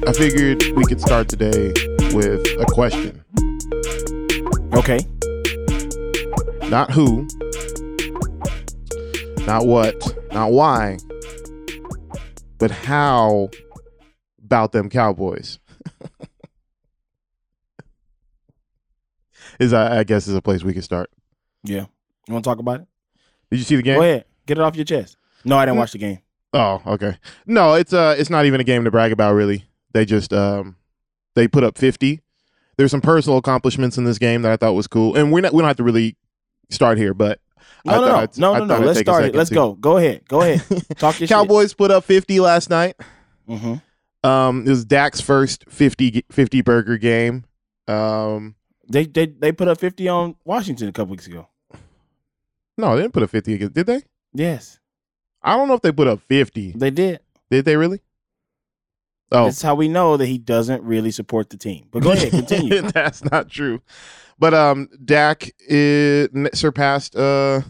I figured we could start today with a question. Okay. Not who, not what, not why, but how about them Cowboys? I guess is a place we can start. Yeah. You want to talk about it? Did you see the game? Go ahead. Get it off your chest. No, I didn't watch the game. Oh, okay. No, it's not even a game to brag about, really. They just they put up 50. There's some personal accomplishments in this game that I thought was cool, and we don't have to really start here, but No. Let's start it. Let's go. Go ahead. Talk your Cowboys put up 50 last night. Mm-hmm. It was Dak's first 50 burger game. They put up 50 on Washington a couple weeks ago. No, they didn't put up 50 again, did they? Yes. I don't know if they put up 50. They did. Did they really? Oh. That's how we know that he doesn't really support the team. But go ahead, continue. That's not true. But Dak surpassed Tony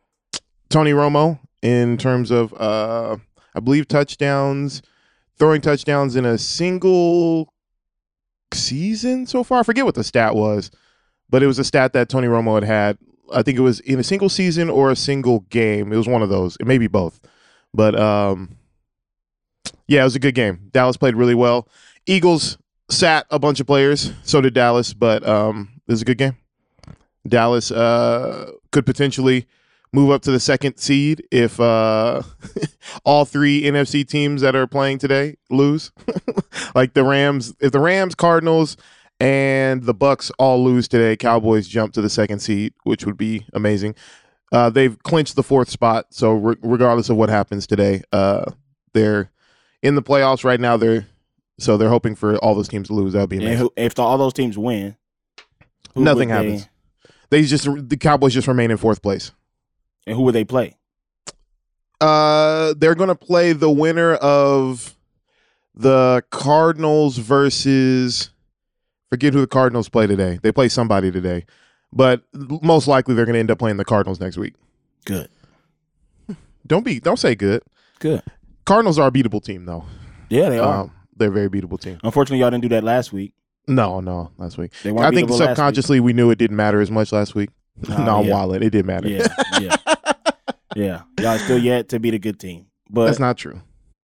Romo in terms of, I believe, throwing touchdowns in a single season so far. I forget what the stat was, but it was a stat that Tony Romo had. I think it was in a single season or a single game. It was one of those. It may be both. But, yeah, it was a good game. Dallas played really well. Eagles sat a bunch of players. So did Dallas. But it was a good game. Dallas could potentially move up to the second seed if all three NFC teams that are playing today lose. Like the Rams. If the Rams, Cardinals, and the Bucks all lose today, Cowboys jump to the second seed, which would be amazing. They've clinched the fourth spot, so regardless of what happens today, they're in the playoffs right now. They're hoping for all those teams to lose. That would be amazing. And if all those teams win, nothing happens. The Cowboys just remain in fourth place. And who would they play? They're going to play the winner of the Cardinals versus. Forget who the Cardinals play today. They play somebody today. But most likely they're going to end up playing the Cardinals next week. Good. Don't say good. Good. Cardinals are a beatable team, though. Yeah, they are. They're a very beatable team. Unfortunately, y'all didn't do that last week. No, last week. I think subconsciously we knew it didn't matter as much last week. I'm wildin'. It didn't matter. Yeah. Y'all still yet to beat a good team. But that's not true.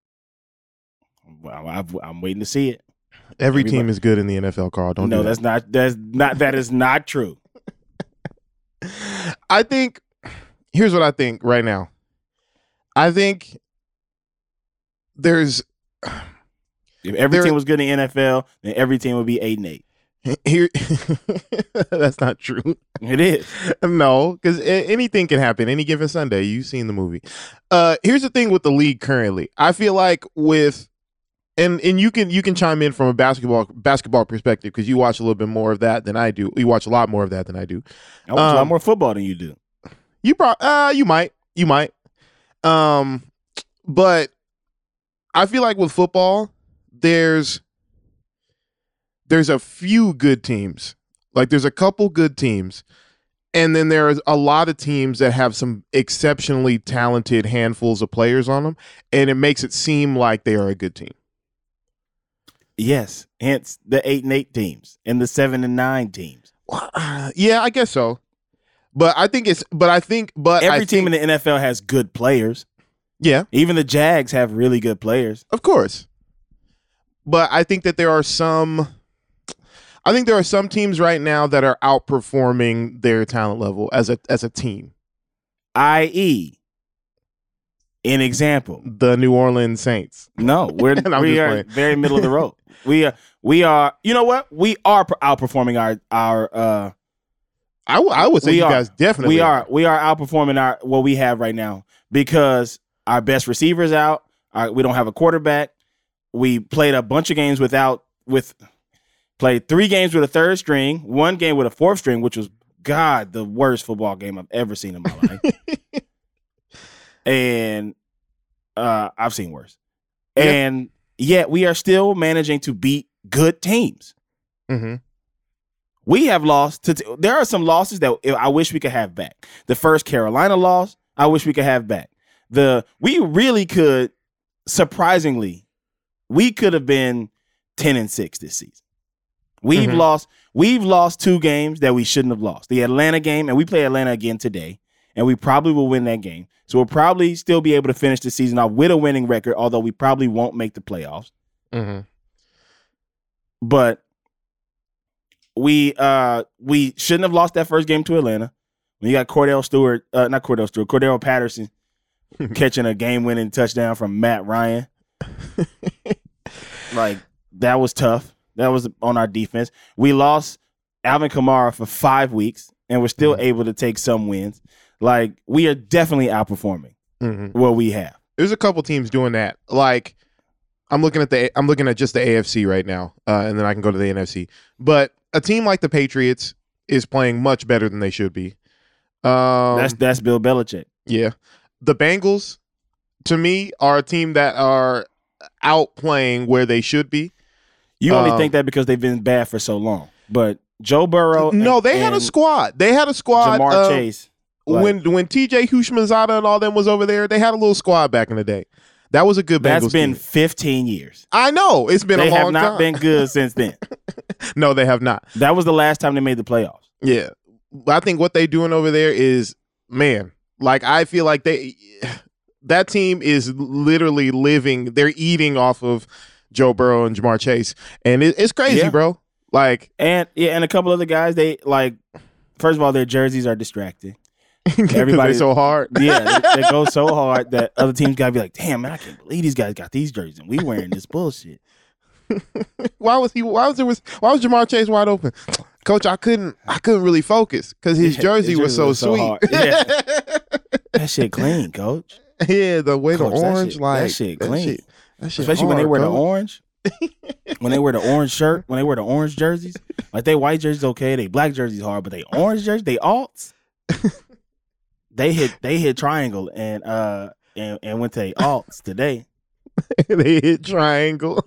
Well, I'm waiting to see it. Every team is good in the NFL, Carl. Don't do that. That is not true. I think here's what I think right now. I think there's if every team was good in the NFL, then every team would be 8-8. Here, that's not true. It is. No, because anything can happen any given Sunday. You've seen the movie. Here's the thing with the league currently. I feel like with and you can chime in from a basketball perspective because you watch a little bit more of that than I do. You watch a lot more of that than I do. I watch a lot more football than you do. You might. But I feel like with football, there's a few good teams. Like there's a couple good teams, and then there's a lot of teams that have some exceptionally talented handfuls of players on them, and it makes it seem like they are a good team. Yes, hence the 8-8 teams and the 7-9 teams. Yeah, I guess so. But I think every team in the NFL has good players. Yeah, even the Jags have really good players, of course. But I think that there are some teams right now that are outperforming their talent level as a team. I.e., an example, the New Orleans Saints. No, we are very middle of the road. We are. You know what? We are outperforming our. I would say you guys definitely. We are outperforming what we have right now because our best receiver's out. We don't have a quarterback. We played a bunch of games played 3 games with a third string, 1 game with a fourth string, which was the worst football game I've ever seen in my life. And I've seen worse. Yeah. And yet we are still managing to beat good teams. Mm-hmm. We have lost. There are some losses that I wish we could have back. The first Carolina loss, I wish we could have back. We really could, surprisingly, we could have been 10-6 this season. We've lost 2 games that we shouldn't have lost. The Atlanta game, and we play Atlanta again today, and we probably will win that game. So we'll probably still be able to finish the season off with a winning record, although we probably won't make the playoffs. Mm-hmm. But we shouldn't have lost that first game to Atlanta. When you got Cordell Patterson catching a game-winning touchdown from Matt Ryan. Like, that was tough. That was on our defense. We lost Alvin Kamara for 5 weeks, and we're still able to take some wins. Like, we are definitely outperforming what we have. There's a couple teams doing that. Like, I'm looking at just the AFC right now, and then I can go to the NFC. But a team like the Patriots is playing much better than they should be. That's Bill Belichick. Yeah. The Bengals, to me, are a team that are outplaying where they should be. You only think that because they've been bad for so long. But Joe Burrow. They had a squad. They had a squad. Jamar Chase. When TJ Houshmandzadeh and all them was over there, they had a little squad back in the day. That was a good Bengals That's been team. 15 years. I know. It's been a long time. They have not been good since then. No, they have not. That was the last time they made the playoffs. Yeah. I think what they doing over there is, man, like I feel like that team is literally living, they're eating off of Joe Burrow and Jamar Chase. And it's crazy, bro. Like, and a couple other guys, they like, first of all, their jerseys are distracting. Everybody's so hard. Yeah, they go so hard that other teams gotta be like, damn, man, I can't believe these guys got these jerseys and we wearing this bullshit. Why was Jamar Chase wide open? Coach, I couldn't really focus because his jersey was so sweet. Yeah. That shit clean, Coach. Yeah, the way Coach, the orange, that shit clean. That shit especially hard, when they wear Coach. the orange. When they wear the orange shirt, when they wear the orange jerseys, like they white jerseys okay, they black jerseys hard, but they orange jerseys, they alts. They hit triangle and went to alts today. They hit triangle.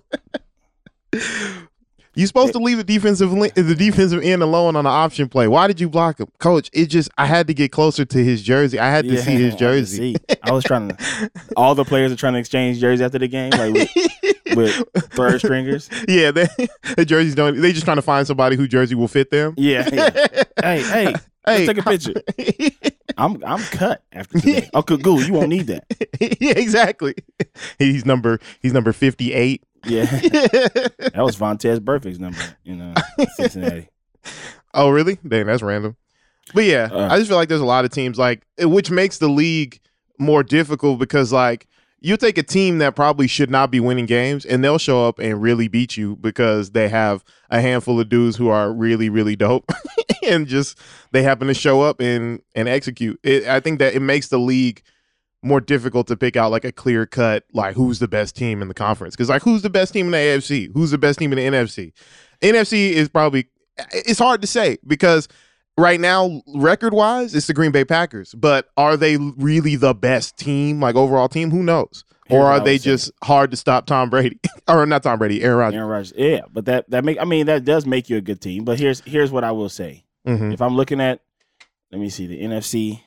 You're supposed to leave the defensive end alone on the option play. Why did you block him, Coach? I had to get closer to his jersey. I had to see his jersey. I was trying to. All the players are trying to exchange jerseys after the game, like with third stringers. Yeah, the jerseys don't. They just trying to find somebody whose jersey will fit them. Yeah. Hey, let's take a picture. I'm cut after today. Oh, cool. You won't need that. Yeah, exactly. He's number 58. Yeah. That was Vontaze Burfict's number, Cincinnati. Oh, really? Dang, that's random. But yeah, I just feel like there's a lot of teams which makes the league more difficult because you take a team that probably should not be winning games and they'll show up and really beat you because they have a handful of dudes who are really, really dope and just they happen to show up and execute. I think that it makes the league more difficult to pick out a clear cut, who's the best team in the conference. Because who's the best team in the AFC? Who's the best team in the NFC? NFC is it's hard to say because right now, record-wise, it's the Green Bay Packers. But are they really the best team, overall team? Who knows? Or are they just hard to stop Tom Brady? Or not Tom Brady, Aaron Rodgers. Aaron Rodgers, yeah. But that does make you a good team. But here's what I will say. Mm-hmm. If I'm looking at, let me see, the NFC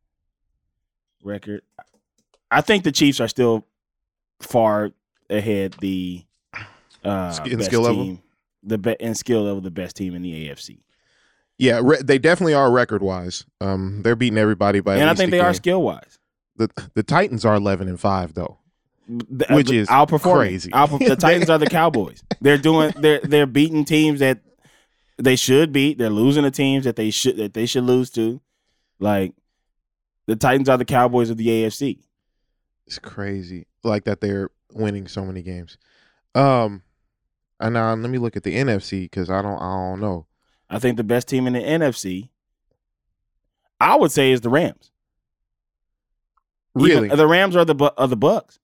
record, I think the Chiefs are still far ahead the best skill team, in skill level, the best team in the AFC. Yeah, they definitely are record-wise. They're beating everybody by. And I think they are skill-wise. The Titans are 11-5 though, which is crazy. The Titans are the Cowboys. They're beating teams that they should beat. They're losing to teams that they should lose to. The Titans are the Cowboys of the AFC. It's crazy, that they're winning so many games. And now let me look at the NFC because I don't know. I think the best team in the NFC, I would say, is the Rams. Really, the Rams are the Bucks.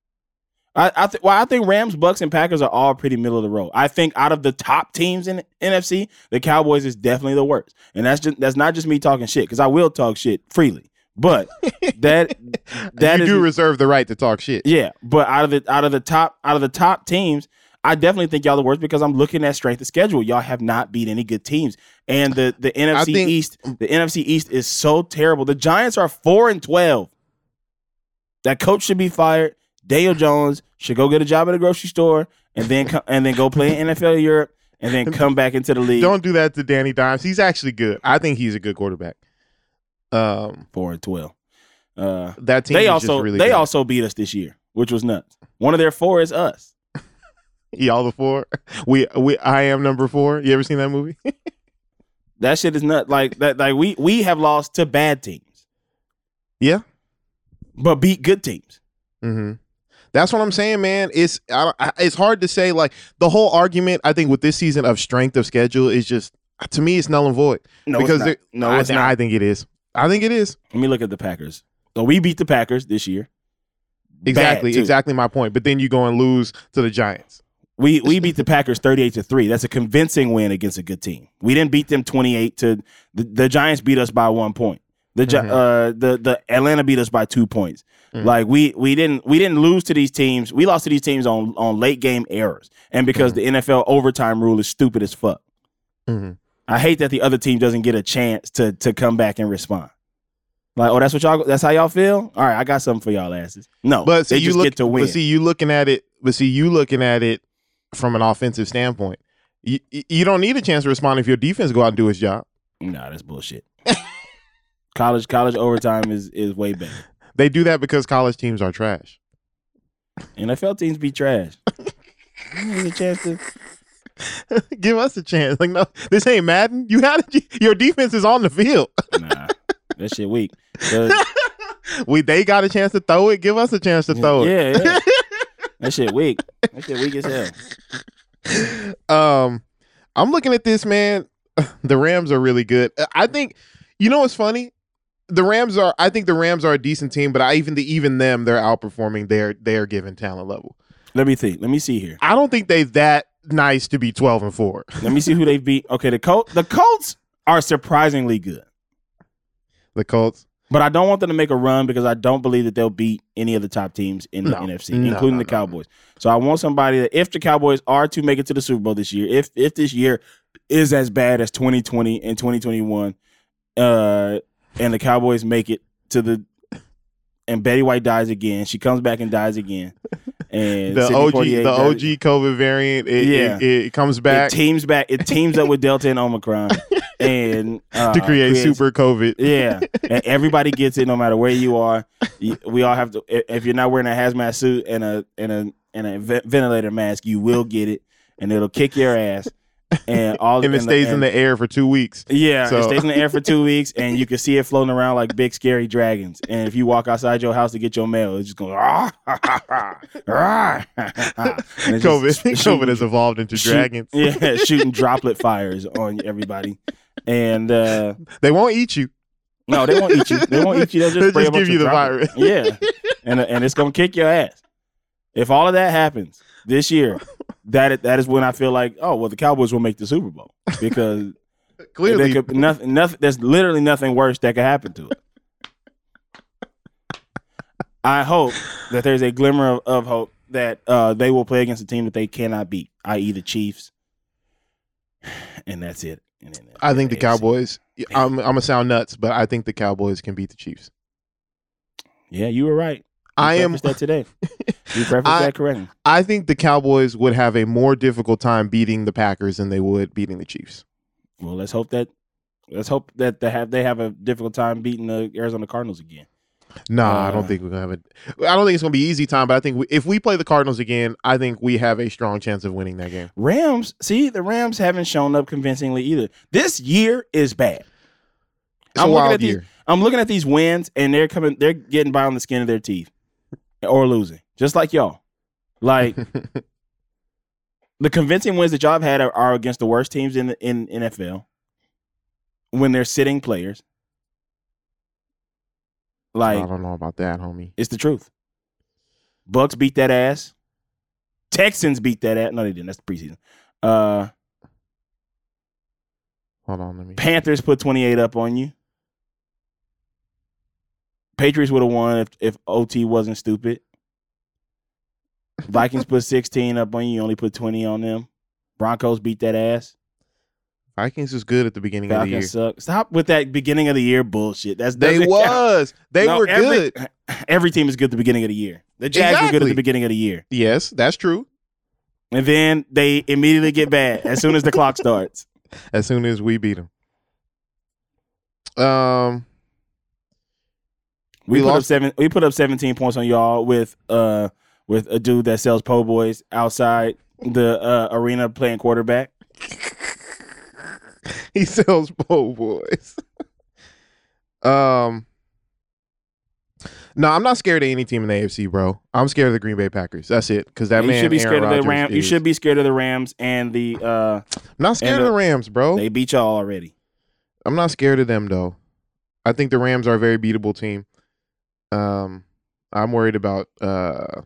I think Rams, Bucks, and Packers are all pretty middle of the road. I think out of the top teams in the NFC, the Cowboys is definitely the worst, and that's not just me talking shit because I will talk shit freely. But that you do reserve the right to talk shit. Yeah, but out of the top teams, I definitely think y'all the worst because I'm looking at strength of schedule. Y'all have not beat any good teams, and the NFC East, the NFC East is so terrible. The Giants are 4-12. That coach should be fired. Daniel Jones should go get a job at a grocery store and then go play in NFL Europe and then come back into the league. Don't do that to Danny Dimes. He's actually good. I think he's a good quarterback. 4-12. That team They good. also beat us this year, which was nuts. One of their 4 is us. Y'all the 4. I am number 4. You ever seen that movie? That shit is nuts. Like that. Like we have lost to bad teams. Yeah, but beat good teams. Mm-hmm. That's what I'm saying, man. It's hard to say. Like the whole argument, I think, with this season of strength of schedule is just, to me, it's null and void. No, because it's not. No, it's not. I think it is. I think it is. Let me look at the Packers. So we beat the Packers this year. Exactly my point. But then you go and lose to the Giants. We beat the Packers 38-3. That's a convincing win against a good team. We didn't beat them 28 to the Giants beat us by 1 point. The Atlanta beat us by 2 points. Mm-hmm. Like we didn't lose to these teams. We lost to these teams on late game errors, and because the NFL overtime rule is stupid as fuck. Mm-hmm. I hate that the other team doesn't get a chance to come back and respond. Like, oh, that's how y'all feel? All right, I got something for y'all asses. No, but they just get to win. But you looking at it from an offensive standpoint. You don't need a chance to respond if your defense go out and do its job. Nah, that's bullshit. College overtime is way better. They do that because college teams are trash. NFL teams be trash. You need a chance to give us a chance. Like, no, this ain't Madden. Your defense is on the field. Nah, that shit weak. They got a chance to throw it. Give us a chance to throw it. Yeah. That shit weak. That shit weak as hell. I'm looking at this, man. The Rams are really good. I think, you know what's funny? I think the Rams are a decent team, but even them, they're outperforming their given talent level. Let me see here. I don't think they're that nice to be 12-4. Let me see who they beat. Okay, the Colts are surprisingly good. The Colts? But I don't want them to make a run because I don't believe that they'll beat any of the top teams in the NFC, including the Cowboys. So I want somebody that, if the Cowboys are to make it to the Super Bowl this year, if this year is as bad as 2020 and 2021, and the Cowboys make it and Betty White dies again, she comes back and dies again, and the OG COVID variant, it comes back. It teams up with Delta and Omicron, and to create super COVID. Yeah, and everybody gets it, no matter where you are. We all have to. If you're not wearing a hazmat suit and a ventilator mask, you will get it, and it'll kick your ass. And it stays in the air for 2 weeks. Yeah, it stays in the air for 2 weeks, and you can see it floating around like big scary dragons. And if you walk outside your house to get your mail, it's just going. COVID has evolved into dragons. Yeah, shooting droplet fires on everybody, and they won't eat you. No, they won't eat you. They won't eat you. They'll just give you the virus. Yeah, and it's gonna kick your ass. If all of that happens this year, that is when I feel like, oh well, the Cowboys will make the Super Bowl, because clearly nothing. There's literally nothing worse that could happen to it. I hope that there's a glimmer of hope that they will play against a team that they cannot beat, i.e. the Chiefs, and that's it. I think the Cowboys. I'm gonna sound nuts, but I think the Cowboys can beat the Chiefs. Yeah, you were right. I am that today. You prefaced that correctly. I think the Cowboys would have a more difficult time beating the Packers than they would beating the Chiefs. Well, let's hope that they have a difficult time beating the Arizona Cardinals again. No, I don't think we're gonna have it. I don't think it's gonna be an easy time, but I think if we play the Cardinals again, I think we have a strong chance of winning that game. The Rams haven't shown up convincingly either. This year is bad. It's a wild year. I'm looking at these wins, and they're getting by on the skin of their teeth, or losing, just like y'all. Like the convincing wins that y'all have had are against the worst teams in NFL when they're sitting players. Like, I don't know about that, homie. It's the truth. Bucks beat that ass. Texans beat that ass. No, they didn't. That's the preseason. Hold on, Panthers put 28 up on you. Patriots would have won if OT wasn't stupid. Vikings put 16 up on you. You only put 20 on them. Broncos beat that ass. Vikings was good at the beginning of the year. Falcons suck. Stop with that beginning of the year bullshit. They were good. Every team is good at the beginning of the year. The Jags were good at the beginning of the year. Yes, that's true. And then they immediately get bad as soon as the clock starts. As soon as we beat them. We put up 17 points on y'all with a dude that sells po' boys outside the arena playing quarterback. He sells po' boys. No, I'm not scared of any team in the AFC, bro. I'm scared of the Green Bay Packers. That's it. Because that man, you should be scared Aaron of the Rodgers Rams. You should be scared of the Rams and the. I'm not scared of the Rams, bro. They beat y'all already. I'm not scared of them though. I think the Rams are a very beatable team. I'm worried about Aaron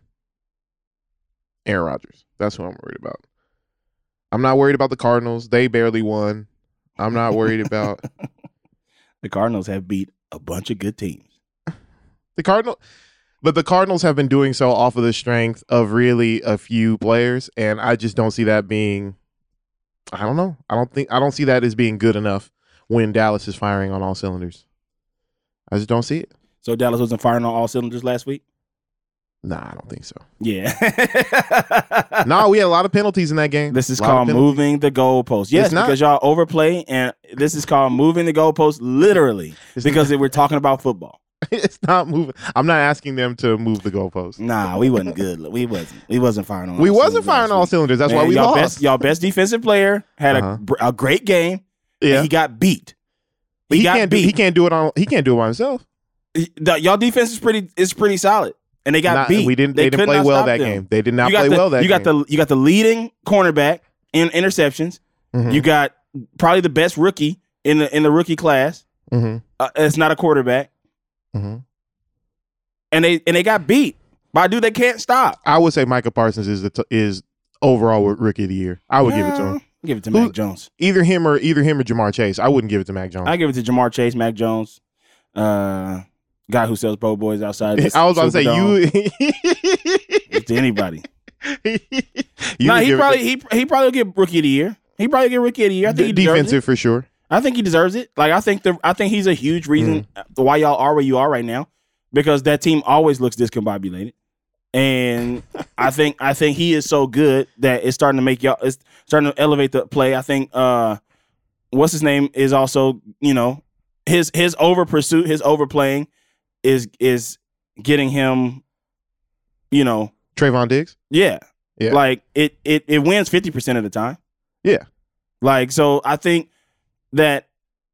Rodgers. That's what I'm worried about. I'm not worried about the Cardinals. They barely won. I'm not worried about the Cardinals have beat a bunch of good teams. The Cardinals have been doing so off of the strength of really a few players, and I just don't see that being. I don't know. I don't see that as being good enough when Dallas is firing on all cylinders. I just don't see it. So Dallas wasn't firing on all cylinders last week? Nah, I don't think so. Yeah. No, we had a lot of penalties in that game. This is called moving the goalpost. Yes, because y'all overplay, and this is called moving the goalpost literally because we're talking about football. It's not moving. I'm not asking them to move the goalpost. Nah, we wasn't good. We wasn't firing on. We wasn't firing on all cylinders. That's why we lost. Y'all best defensive player had a great game. Yeah, and he got beat. He can't do it by himself. Y'all defense is pretty solid, and they got beat. They didn't play well that game. They did not play well that game. You got the leading cornerback in interceptions. Mm-hmm. You got probably the best rookie in the rookie class. Mm-hmm. It's not a quarterback. Mm-hmm. And they got beat by a dude they can't stop. I would say Micah Parsons is overall rookie of the year. I would give it to him. Give it to Mac Jones. Either him or Jamar Chase. I wouldn't give it to Mac Jones. I give it to Jamar Chase, Mac Jones, guy who sells po' boys outside. I was about to say you to anybody. He probably will get rookie of the year. He probably get rookie of the year. I think he deserves defensive it. For sure. I think he deserves it. Like I think he's a huge reason why y'all are where you are right now, because that team always looks discombobulated, and I think he is so good that it's starting to elevate the play. I think what's his name is also his over pursuit, his overplaying is getting him Trayvon Diggs. Yeah. Like it wins 50% of the time. Yeah. Like so I think that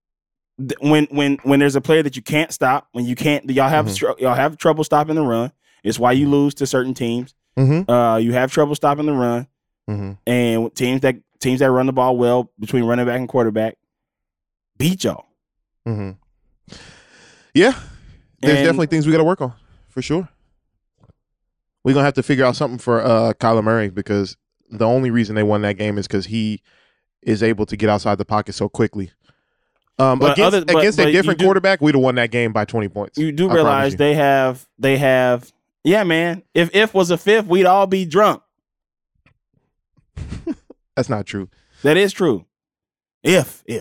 when there's a player that you can't stop, when you can't, y'all have trouble stopping the run. It's why you lose to certain teams. Mm-hmm. You have trouble stopping the run, and teams that run the ball well between running back and quarterback beat y'all. Mm-hmm. Yeah, there's definitely things we got to work on for sure. We're gonna have to figure out something for Kyler Murray, because the only reason they won that game is because he is able to get outside the pocket so quickly. Against a different quarterback, we'd have won that game by 20 points. You do realize they have. Yeah, man. If was a fifth, we'd all be drunk. That's not true. That is true. If. We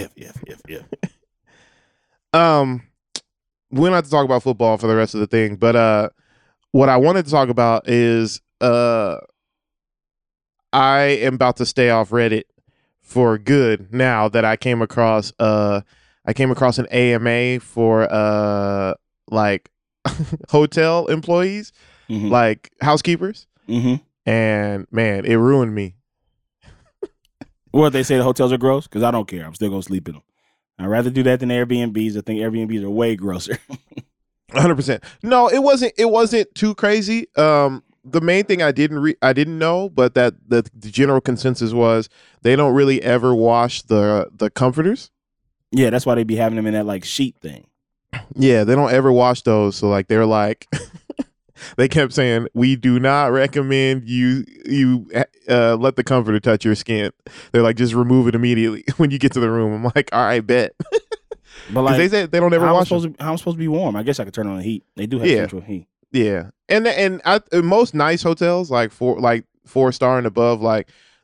don't have to talk about football for the rest of the thing, but what I wanted to talk about is I am about to stay off Reddit for good now that I came across an AMA for like hotel employees, like housekeepers, and man, it ruined me. What, they say the hotels are gross? Because I don't care. I'm still gonna sleep in them. I'd rather do that than Airbnbs. I think Airbnbs are way grosser. 100%. No, it wasn't too crazy. The main thing I didn't know, but that the general consensus was they don't really ever wash the comforters. Yeah, that's why they be having them in that like sheet thing. Yeah, they don't ever wash those. So like they're like they kept saying, we do not recommend you let the comforter touch your skin. They're like, just remove it immediately when you get to the room. I'm like, all right, bet. But like, they said they don't ever wash them. How am I supposed to be warm? I guess I could turn on the heat. They do have central heat. Yeah, and most nice hotels, like 4-star and above, like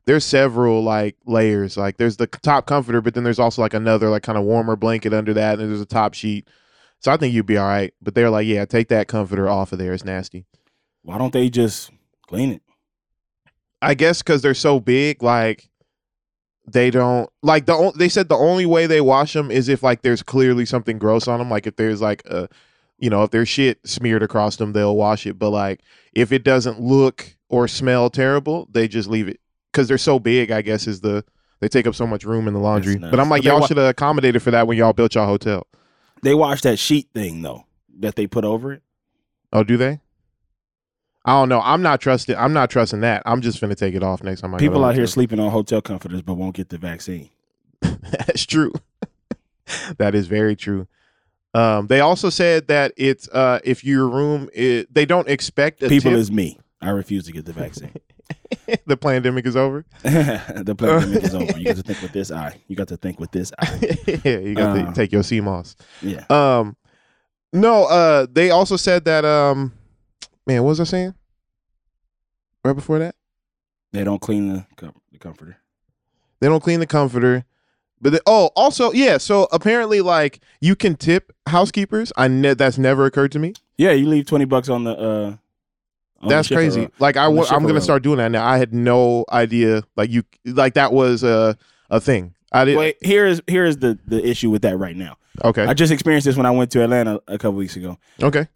there's several like layers. Like there's the top comforter, but then there's also like another like kind of warmer blanket under that, and there's a top sheet. So I think you'd be all right. But they're like, yeah, take that comforter off of there. It's nasty. Why don't they just clean it? I guess because they're so big, like they don't like they said the only way they wash them is if like there's clearly something gross on them. Like if there's like a, if there's shit smeared across them, they'll wash it. But like if it doesn't look or smell terrible, they just leave it because they're so big. I guess they take up so much room in the laundry. But I'm like, y'all should have accommodated for that when y'all built y'all hotel. They wash that sheet thing though that they put over it. Oh, do they? I don't know. I'm not trusting that. I'm just finna take it off next time I go to People out hotel. here sleeping on hotel comforters but won't get the vaccine. That's true. That is very true. They also said that it's if your room they don't expect a People tip. is me. I refuse to get the vaccine. The pandemic is over. The pandemic is over. You got to think with this eye. Yeah, you got to take your CMOS. Yeah. No, they also said that man, what was I saying? Right before that? They don't clean the comforter. They don't clean the comforter. But also, yeah, so apparently like you can tip housekeepers. That's never occurred to me. Yeah, you leave $20 on the that's crazy. Like I'm going to start doing that now. I had no idea like that was a thing. I didn't. Wait, here's the issue with that right now. Okay. I just experienced this when I went to Atlanta a couple weeks ago. Okay.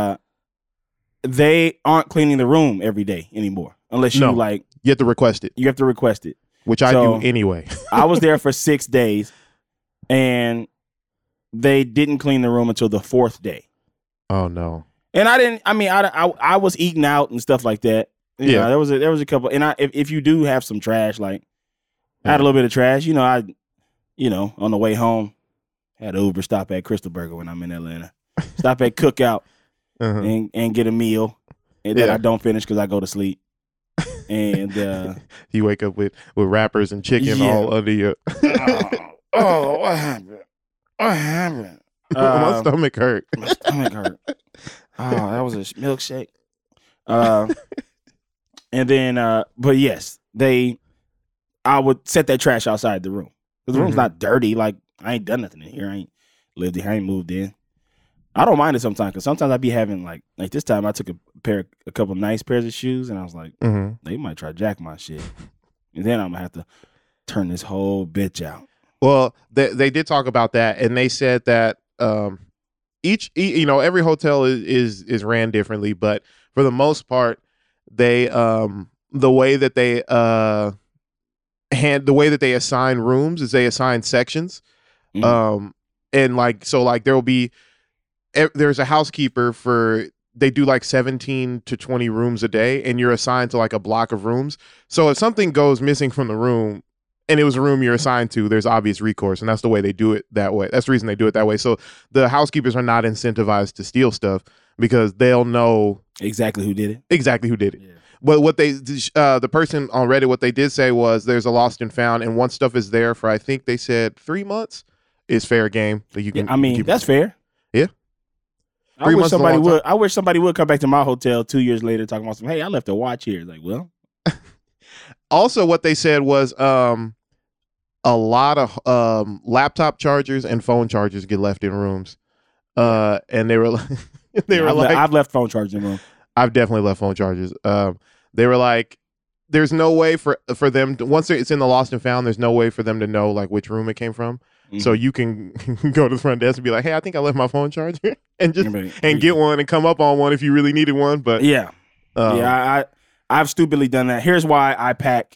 They aren't cleaning the room every day anymore unless you you have to request it. You have to request it, which I do anyway. I was there for 6 days, and they didn't clean the room until the 4th day. Oh no! And I was eating out and stuff like that. You know, there was a couple. And if you do have some trash, like I had a little bit of trash. On the way home, had an Uber stop at Crystal Burger when I'm in Atlanta. Stop at Cookout. And get a meal, and then I don't finish because I go to sleep. And you wake up with wrappers and chicken all under your. What happened? What happened? My stomach hurt. My stomach hurt. Oh, that was a milkshake. And then, but yes, I would set that trash outside the room. The room's not dirty. Like I ain't done nothing in here. I ain't lived here. I ain't moved in. I don't mind it sometimes because sometimes I be having like this time I took a couple nice pairs of shoes and I was like, they might try to jack my shit, and then I'm gonna have to turn this whole bitch out. Well, they did talk about that, and they said that every hotel is ran differently, but for the most part, they the way that they assign rooms is they assign sections, and there will be. There's a housekeeper they do like 17 to 20 rooms a day, and you're assigned to like a block of rooms. So if something goes missing from the room and it was a room you're assigned to, there's obvious recourse, and that's the way they do it that way. That's the reason they do it that way. So the housekeepers are not incentivized to steal stuff because they'll know exactly who did it. Yeah. But what the person on Reddit, what they did say was there's a lost and found, and once stuff is there for, I think they said 3 months, is fair game that you can. That's fair. Yeah. I wish somebody would come back to my hotel 2 years later talking about hey, I left a watch here. Like, well. Also, what they said was a lot of laptop chargers and phone chargers get left in rooms. And they were I've left phone chargers in the room. I've definitely left phone chargers. They were like, there's no way for them to, once it's in the lost and found, there's no way for them to know like which room it came from. So you can go to the front desk and be like, hey, I think I left my phone charger and get one and come up on one if you really needed one. But I've stupidly done that. Here's why I pack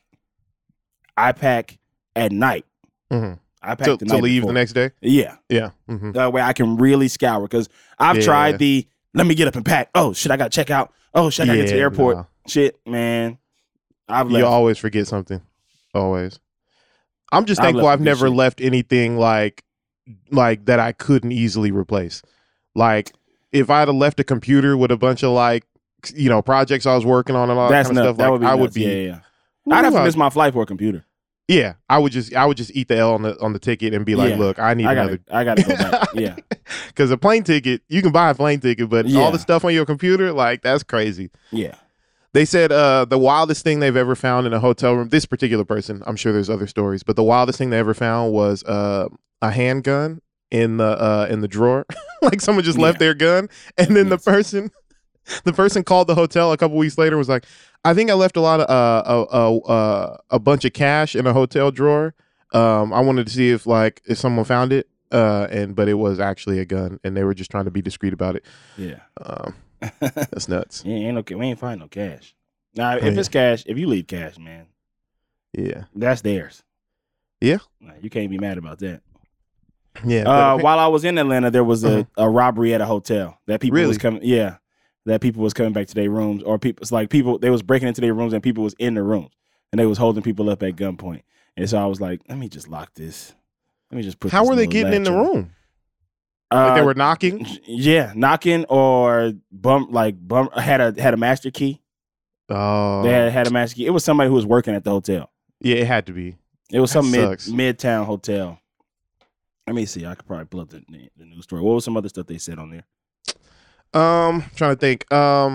at night. I pack the night to leave before. The next day. Yeah. That way I can really scour because I've tried let me get up and pack. Oh shit, I got to check out. Oh shit, I got to get to the airport. No. Shit, man. You always forget something. Always. I'm just thankful I've never left anything like that I couldn't easily replace. Like if I had left a computer with a bunch of projects I was working on and all that kind of stuff, that would be I'd have to miss my flight for a computer. Yeah, I would just eat the L on the ticket and be like, look, I gotta go back. Yeah, because a plane ticket, you can buy a plane ticket, but all the stuff on your computer, like that's crazy. Yeah. They said the wildest thing they've ever found in a hotel room. This particular person, I'm sure there's other stories, but the wildest thing they ever found was a handgun in the drawer. Like someone just left their gun, and then the person called the hotel a couple weeks later, was like, I think I left a lot of a bunch of cash in a hotel drawer. I wanted to see if someone found it, but it was actually a gun, and they were just trying to be discreet about it. Yeah. That's nuts. Yeah, we ain't find no cash. Now, if it's cash, if you leave cash, man, that's theirs. Yeah. You can't be mad about that. Yeah. While I was in Atlanta, there was a robbery at a hotel that people was coming. Yeah, that people was coming back to their rooms, or people they was breaking into their rooms, and people was in the rooms, and they was holding people up at gunpoint. And so I was like, let me just lock this. Let me just put. How were they getting in the room? Like they were knocking? Yeah, knocking or had a master key. Oh, they had a master key. It was somebody who was working at the hotel. Yeah, it had to be. It was some midtown hotel. Let me see. I could probably pull up the news story. What was some other stuff they said on there? Trying to think.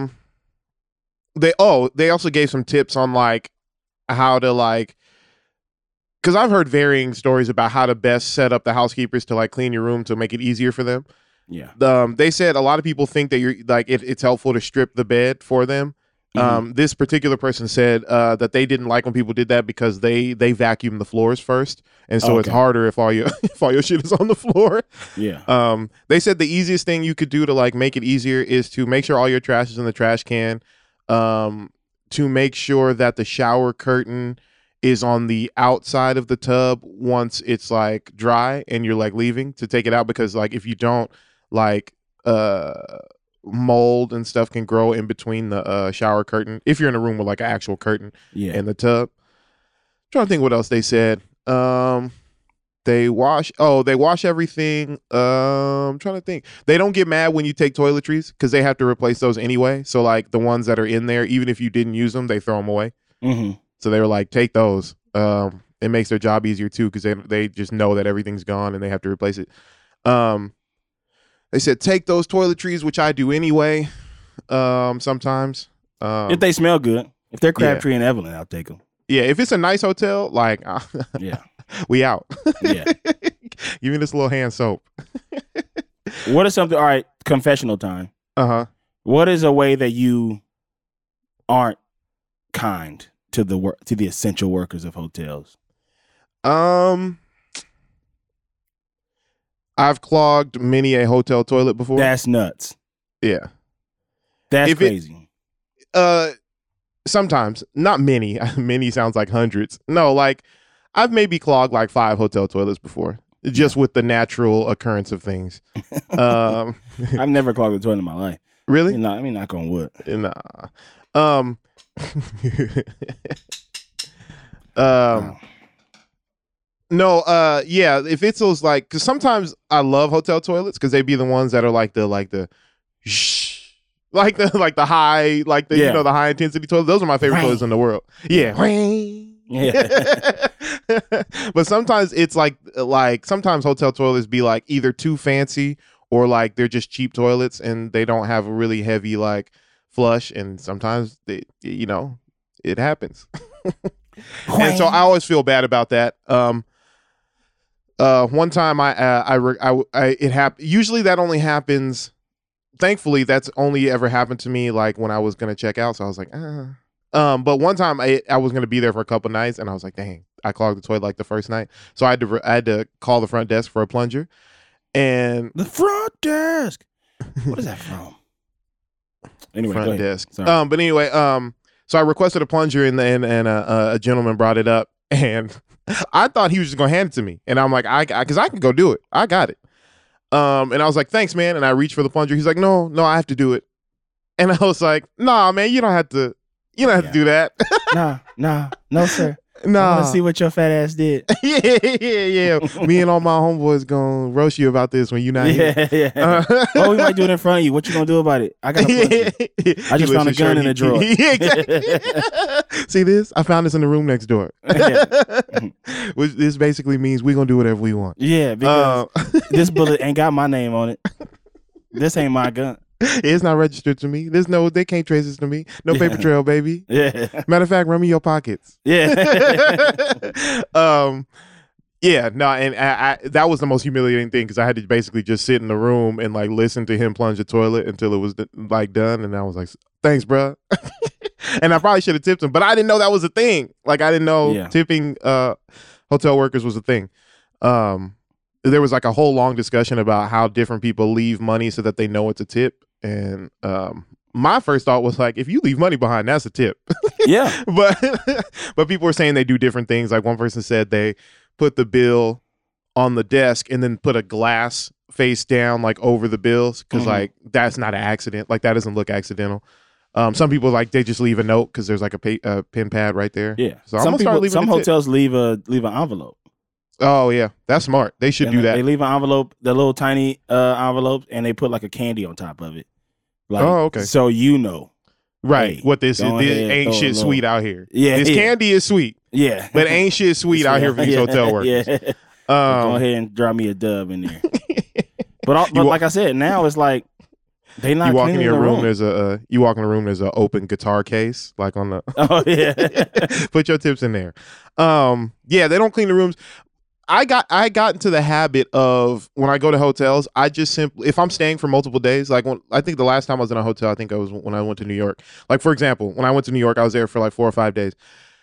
They also gave some tips on how to because I've heard varying stories about how to best set up the housekeepers to clean your room to make it easier for them. Yeah. They said a lot of people think that you're it's helpful to strip the bed for them. This particular person said that they didn't like when people did that because they vacuum the floors first, and so it's harder if all your shit is on the floor. Yeah. They said the easiest thing you could do to make it easier is to make sure all your trash is in the trash can. To make sure that the shower curtain is on the outside of the tub once it's dry and you're leaving, to take it out, because if you don't, mold and stuff can grow in between the shower curtain if you're in a room with an actual curtain and the tub. Trying to think what else they said. They wash everything. I'm trying to think. They don't get mad when you take toiletries because they have to replace those anyway. So the ones that are in there, even if you didn't use them, they throw them away. So they were like, take those. It makes their job easier too, because they just know that everything's gone and they have to replace it. They said take those toiletries, which I do anyway. Sometimes. If they smell good, if they're Crabtree and Evelyn, I'll take them. Yeah, if it's a nice hotel, we out. Yeah, give me this little hand soap. What is something? All right, confessional time. What is a way that you aren't kind to the essential workers of hotels? I've clogged many a hotel toilet before. That's nuts. Yeah, that's crazy. Sometimes, not many. Many sounds like hundreds. No, I've maybe clogged 5 hotel toilets before, just with the natural occurrence of things. I've never clogged a toilet in my life. Really? No, I mean, knock on wood. Nah. No, if it's those because sometimes I love hotel toilets because they be the ones that are the shh. The high, you know, the high intensity toilets. Those are my favorite toilets in the world. Yeah. But sometimes it's sometimes hotel toilets be either too fancy or they're just cheap toilets and they don't have a really heavy flush, and sometimes it happens. And so I always feel bad about that. One time it happened. Usually that only happens. Thankfully, that's only ever happened to me when I was gonna check out. So I was like, but one time I was gonna be there for a couple nights, and I was like, dang, I clogged the toilet the first night. So I had to call the front desk for a plunger. And the front desk. What is that from? Anyway, front desk. Sorry. But anyway, so I requested a plunger, and a gentleman brought it up, and I thought he was just gonna hand it to me, and I'm like, because I can go do it. I got it. And I was like, thanks, man. And I reached for the plunger. He's like, no, I have to do it. And I was like, nah, man, you don't have to do that. No, sir. Nah. I want to see what your fat ass did. Yeah. Me and all my homeboys gonna roast you about this when you're not here. Yeah. We might do it in front of you. What you gonna do about it? I got a plunger. I just found a gun in a drawer. Yeah, exactly. See this? I found this in the room next door. Which this basically means we're gonna do whatever we want. Yeah, because this bullet ain't got my name on it. This ain't my gun. It's not registered to me. They can't trace this to me. No paper trail, baby. Yeah. Matter of fact, run me your pockets. Yeah. Yeah, no, and I that was the most humiliating thing because I had to basically just sit in the room and like listen to him plunge the toilet until it was like done, and I was like, "Thanks, bro." And I probably should have tipped him, but I didn't know that was a thing. Like I didn't know tipping hotel workers was a thing. There was like a whole long discussion about how different people leave money so that they know it's a tip, and my first thought was like, if you leave money behind, that's a tip. Yeah, but people were saying they do different things. Like one person said they put the bill on the desk and then put a glass face down like over the bills because like that's not an accident. Like that doesn't look accidental. Some people like they just leave a note because there's like a pen pad right there. Yeah. So some hotels leave an envelope. Oh yeah, that's smart. They should do that. They leave an envelope, the little tiny envelope, and they put like a candy on top of it. Like, okay. So you know. Right. Hey, what this is. This ain't shit sweet out here. Yeah. This candy is sweet. Yeah. But ain't shit sweet out here for these hotel workers. Yeah. Go ahead and drop me a dub in there. but like I said, now it's like they not. You walk in your room. There's you walk in the room. There's an open guitar case, like on the. Oh yeah. Put your tips in there. Yeah, they don't clean the rooms. I got into the habit of when I go to hotels, I just simply, if I'm staying for multiple days, like I think the last time I was in a hotel, I think I was when I went to New York. Like for example, when I went to New York, I was there for like 4 or 5 days.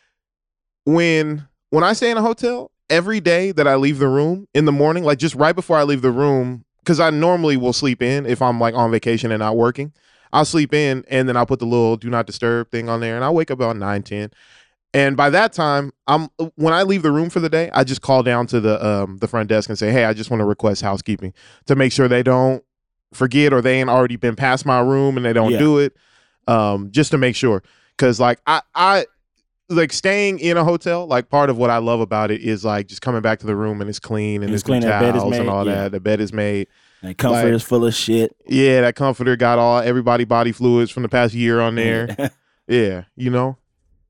When I stay in a hotel, every day that I leave the room in the morning, like just right before I leave the room, because I normally will sleep in if I'm like on vacation and not working. I'll sleep in and then I'll put the little do not disturb thing on there and I'll wake up about 9, 10. And by that time, when I leave the room for the day, I just call down to the front desk and say, "Hey, I just want to request housekeeping to make sure they don't forget or they ain't already been past my room and they don't do it, just to make sure." Because like I like staying in a hotel. Like part of what I love about it is like just coming back to the room and it's clean and it's clean. Towels and all that. The bed is made. That comforter is full of shit. Yeah, that comforter got everybody body fluids from the past year on there. Yeah, you know.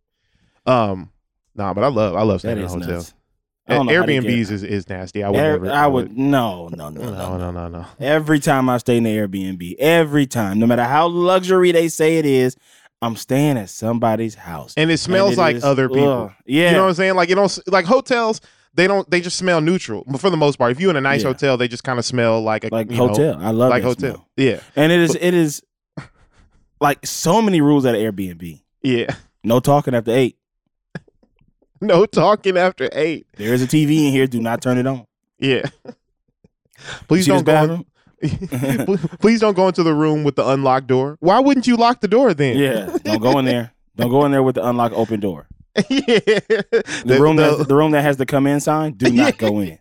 Nah, but I love staying in hotels. Airbnbs is nasty. I would no. Every time I stay in the Airbnb, every time, no matter how luxury they say it is, I'm staying at somebody's house, and it smells like other people. Yeah, you know what I'm saying? Like like hotels. They just smell neutral. But for the most part, if you're in a nice hotel, they just kind of smell like a hotel. I love like that hotel. Smell. Yeah, and it is like so many rules at Airbnb. Yeah, no talking after 8. No talking after 8. There is a TV in here. Do not turn it on. Yeah. Please don't go. Please don't go into the room with the unlocked door. Why wouldn't you lock the door then? Yeah. Don't go in there. Don't go in there with the unlocked open door. Yeah. The room that has the come in sign. Do not go in.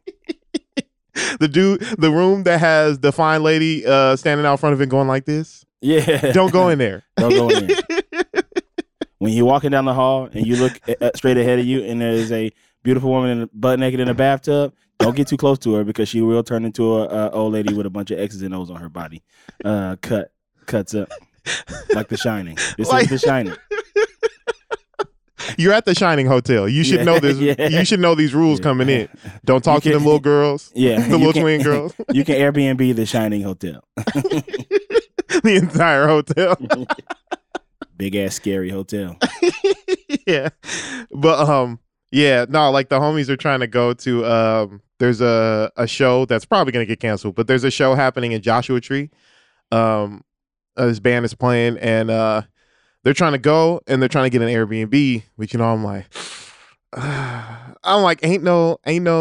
The room that has the fine lady standing out front of it going like this. Yeah. Don't go in there. Don't go in there. When you're walking down the hall and you look straight ahead of you and there's a beautiful woman butt naked in a bathtub, don't get too close to her because she will turn into a old lady with a bunch of X's and O's on her body. Cuts up like The Shining. This is The Shining. You're at the Shining Hotel. You should know this. Yeah. You should know these rules coming in. Don't talk to them little girls. Yeah, the little twin girls. You can Airbnb the Shining Hotel. The entire hotel. Big ass scary hotel. Yeah. But like the homies are trying to go to there's a show that's probably gonna get canceled, but there's a show happening in Joshua Tree. This band is playing and they're trying to go and they're trying to get an Airbnb, which I'm like, ain't no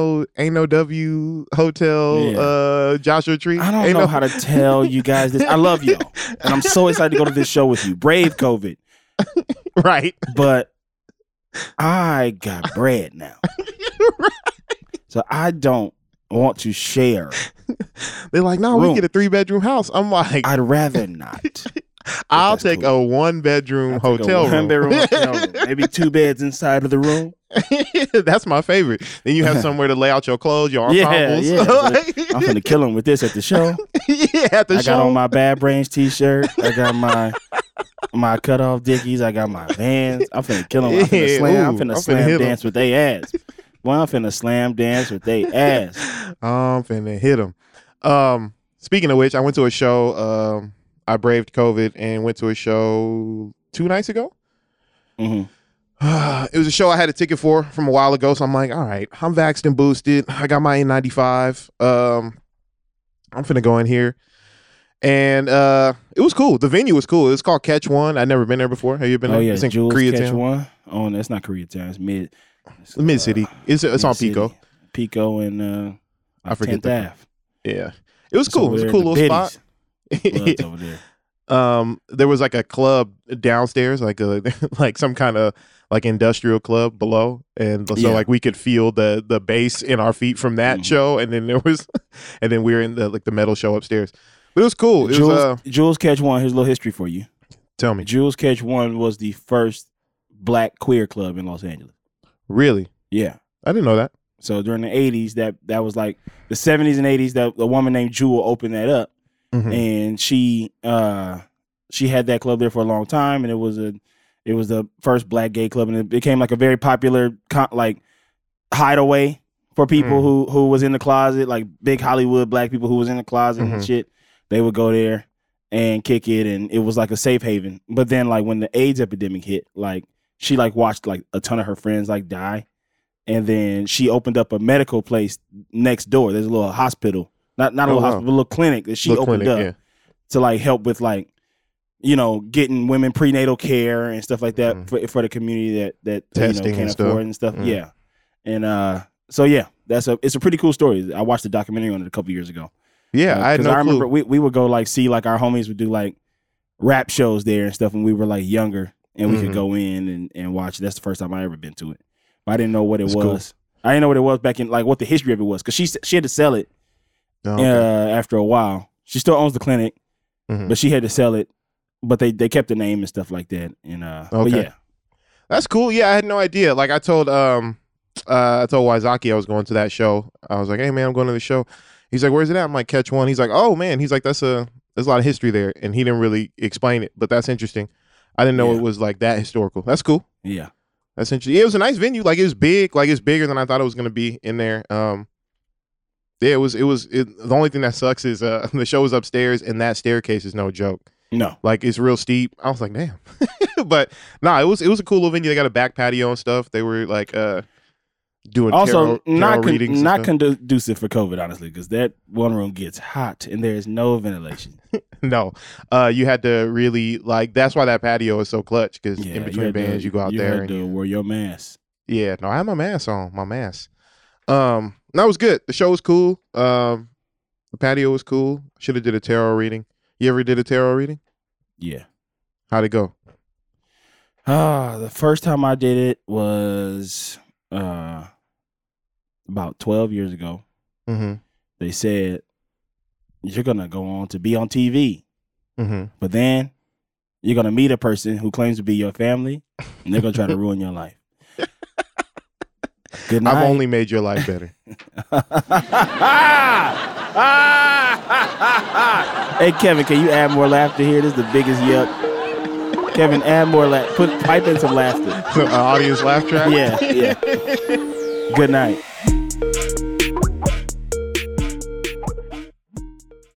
W hotel, Joshua Tree. I don't know how to tell you guys this. I love y'all, and I'm so excited to go to this show with you. Brave COVID, right? But I got bread now, right. So I don't want to share. They're like, no, we get a 3-bedroom house. I'm like, I'd rather not. I'll take a 1-bedroom hotel room. 1-bedroom hotel room. Maybe 2 beds inside of the room. That's my favorite. Then you have somewhere to lay out your clothes, your ensembles. Yeah. I'm gonna kill them with this at the show. Yeah, at the show. I got on my Bad Brains t-shirt. I got my cut off dickies. I got my Vans. I'm finna kill them. I'm finna slam dance with they ass. Boy, I'm finna slam dance with they ass. I'm finna hit them. Speaking of which, I went to a show I braved COVID and went to a show 2 nights ago. Mm-hmm. It was a show I had a ticket for from a while ago, so I'm like, all right, I'm vaxxed and boosted. I got my N95. I'm finna go in here. And it was cool. The venue was cool. It was called Catch One. I'd never been there before. Have you been there? Yeah, it's in Jules Catch Koreatown. One. Oh, that's not Koreatown. It's Mid City. It's on Pico. Pico and I forget 10th that. Ave. Yeah, it was cool. It was a over cool there, little the spot. Biddies. Over there. There was like a club downstairs, like like some kind of like industrial club below, and so Yeah. like we could feel the bass in our feet from that show, and then there was, and then we were in the metal show upstairs. But it was cool. It was Jules Catch One. Here's a little history for you. tell me, Jules Catch One was the first black queer club in Los Angeles. really? Yeah. I didn't know that. So during the 80s, that was like the 70s and 80s. That a woman named Jewel opened that up, and she had that club there for a long time, and it was the first black gay club, and it became like a very popular like hideaway for people who was in the closet, like big Hollywood black people who was in the closet and shit. They would go there and kick it, and it was like a safe haven. But then like when the AIDS epidemic hit, like she like watched like a ton of her friends like die. And then she opened up a medical place next door. There's a little hospital, not a little hospital, but a little clinic that she opened up to like help with like, you know, getting women prenatal care and stuff like that for the community that Testing you know, can't and afford and stuff. Yeah, and so yeah, it's a pretty cool story. I watched a documentary on it a couple years ago. Yeah, I had no I remember clue. we would go like see like our homies would do like rap shows there and stuff when we were like younger, and we could go in and watch. That's the first time I ever been to it. I didn't know what it was. Cool. I didn't know what it was back in, like, what the history of it was. Because she had to sell it after a while. She still owns the clinic, but she had to sell it. But they kept the name and stuff like that. And but yeah. That's cool. Yeah, I had no idea. Like I told Wysocki I was going to that show. I was like, hey man, I'm going to the show. He's like, where's it at? I'm like, Catch One. He's like, oh man. He's like, there's a lot of history there. And he didn't really explain it, but that's interesting. I didn't know it was like that historical. That's cool. Yeah. That's interesting. Yeah, it was a nice venue. Like it was big. Like it's bigger than I thought it was going to be in there. Yeah, it was. The only thing that sucks is the show was upstairs, and that staircase is no joke. No, like it's real steep. I was like, damn. But no, it was a cool little venue. They got a back patio and stuff. They were like doing also tarot readings. Not conducive for COVID, honestly, because that one room gets hot and there is no ventilation. No, you had to really like. That's why that patio is so clutch, because in between bands you go out there and you wear your mask. Yeah, no, I had my mask on. My mask. That was good. The show was cool. The patio was cool. Should have did a tarot reading. You ever did a tarot reading? Yeah. How'd it go? The first time I did it was about 12 years ago. They said, you're going to go on to be on TV. But then you're going to meet a person who claims to be your family, and they're going to try to ruin your life. Good night. I've only made your life better. Hey, Kevin, can you add more laughter here? This is the biggest yuck. Kevin, add more pipe in some laughter. Audience laugh track? Yeah. Good night.